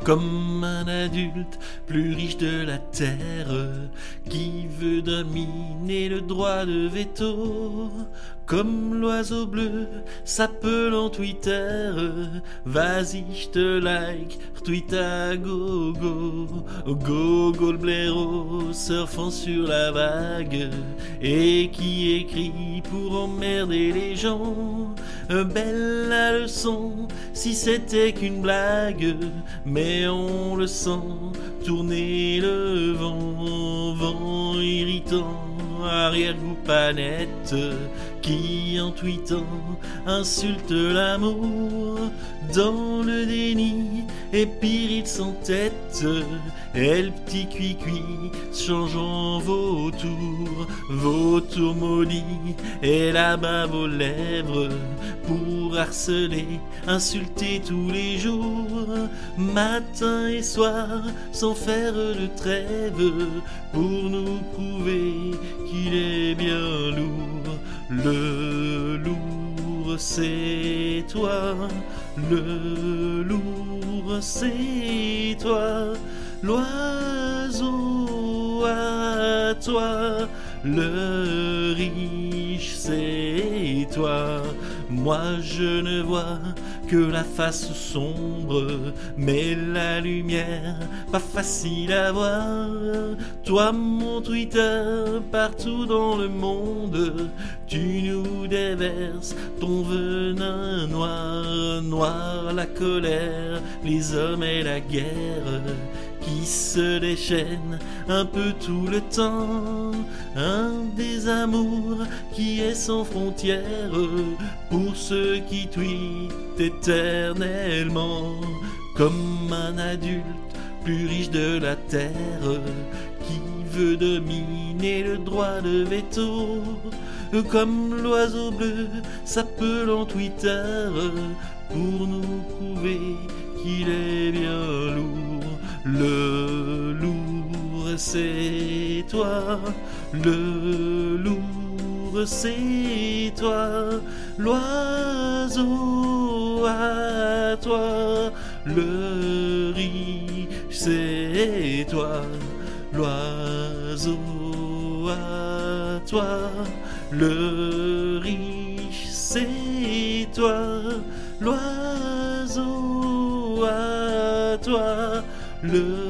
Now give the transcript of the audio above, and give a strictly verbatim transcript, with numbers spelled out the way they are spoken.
Comme un adulte plus riche de la terre qui veut dominer le droit de veto. Comme l'oiseau bleu s'appelant Twitter, vas-y j'te like, retweet à gogo. Gogo le blaireau surfant sur la vague et qui écrit pour emmerder les gens. Belle la leçon si c'était qu'une blague, mais on le sent tourner le vent, vent irritant, arrière-goût pas net, qui en tweetant insulte l'amour. Dans le déni et pire sans tête, et le petit cuicui changeant vautour, vautour maudit et là-bas vos lèvres pour harceler, insulter tous les jours, matin et soir, sans faire de trêve, pour nous prouver qu'il est bien lourd. Le lourd c'est toi, le lourd c'est toi, l'oiseau à toi, le riche c'est toi. Moi je ne vois que la face sombre, mais la lumière pas facile à voir. Toi mon Twitter, partout dans le monde, tu nous déverses ton venin noir, noir la colère, les hommes et la guerre qui se déchaînent un peu tout le temps. Un désamour qui est sans frontières pour ceux qui tweetent éternellement. Comme un adulte plus riche de la terre qui veut dominer le droit de veto. Comme l'oiseau bleu s'appelant Twitter pour nous prouver qu'il est bien lourd. Le lourd c'est toi, le lourd c'est toi, l'oiseau à toi, le riche c'est toi, l'oiseau à toi, le riche c'est toi, l'oiseau à toi, le